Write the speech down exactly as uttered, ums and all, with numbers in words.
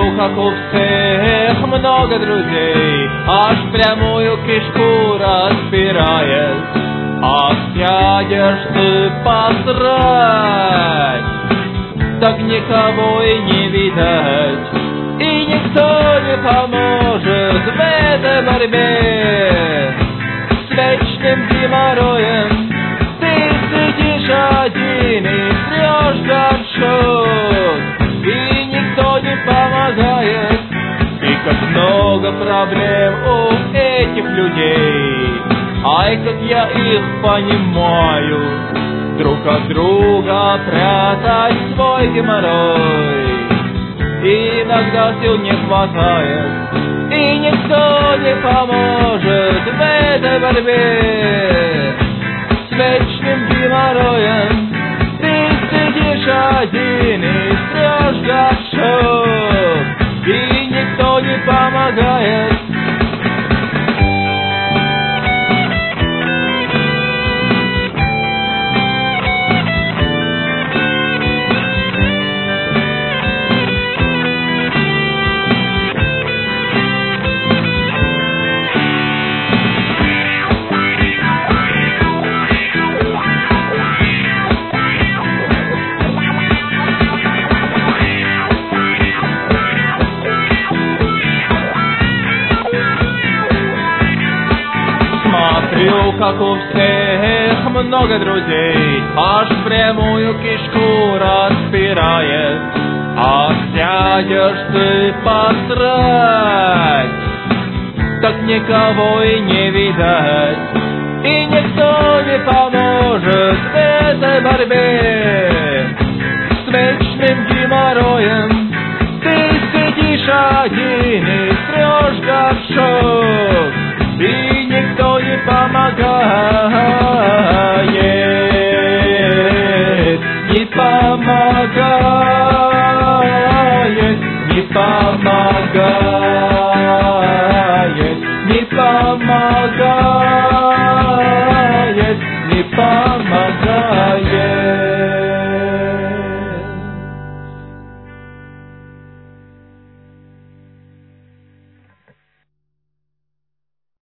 Смотрю, как у всех много друзей, аж прямую кишку распирает. А сядешь ты посрать, так никого и не видать, и никто не поможет в этой борьбе с вечным геморроем. Ты сидишь один и трешь горшок, и никто не помогает. И как много проблем у этих людей, ай, как я их понимаю. Друг от друга прятать свой геморрой иногда сил не хватает, и никто не поможет в этой борьбе с вечным геморроем. Ты сидишь один и трешь горшок, и никто не помогает. Смотрю, как у всех много друзей, аж прямую кишку распирает. А сядешь ты посрать, так никого и не видать, и никто не поможет в этой борьбе с вечным геморроем. Ты сидишь один и трешь